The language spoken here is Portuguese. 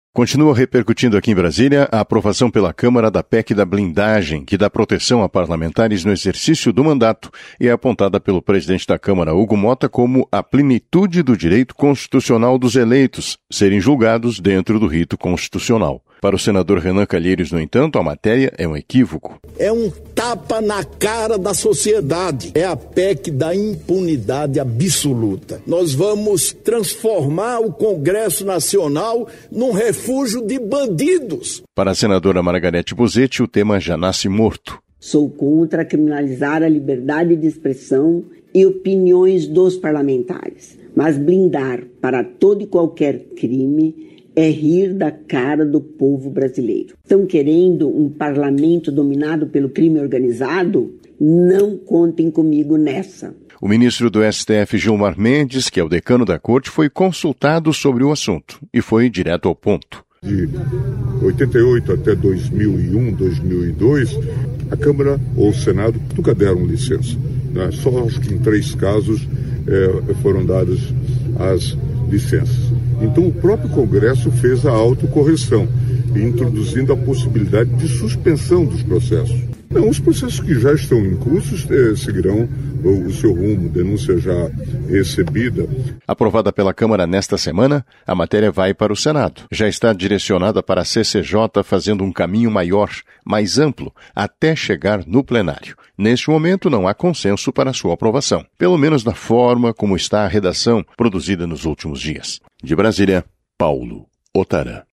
Continua repercutindo aqui em Brasília a aprovação pela Câmara da PEC da blindagem, que dá proteção a parlamentares no exercício do mandato e é apontada pelo presidente da Câmara, Hugo Mota, como a plenitude do direito constitucional dos eleitos serem julgados dentro do rito constitucional. Para o senador Renan Calheiros, no entanto, a matéria é um equívoco. É um tapa na cara da sociedade. É a PEC da impunidade absoluta. Nós vamos transformar o Congresso Nacional num refúgio de bandidos. Para a senadora Margarete Bozetti, o tema já nasce morto. Sou contra criminalizar a liberdade de expressão e opiniões dos parlamentares, mas blindar para todo e qualquer crime é rir da cara do povo brasileiro. Estão querendo um parlamento dominado pelo crime organizado? Não contem comigo nessa. O ministro do STF, Gilmar Mendes, que é o decano da corte, foi consultado sobre o assunto e foi direto ao ponto. De 88 até 2001, 2002, a Câmara ou o Senado nunca deram licença. Né? Só acho que em 3 casos foram dadas as licenças. Então o próprio Congresso fez a autocorreção, introduzindo a possibilidade de suspensão dos processos. Não, os processos que já estão em curso seguirão o seu rumo, denúncia já recebida. Aprovada pela Câmara nesta semana, a matéria vai para o Senado. Já está direcionada para a CCJ, fazendo um caminho maior, mais amplo, até chegar no plenário. Neste momento, não há consenso para sua aprovação, pelo menos na forma como está a redação produzida nos últimos dias. De Brasília, Paulo Otarã.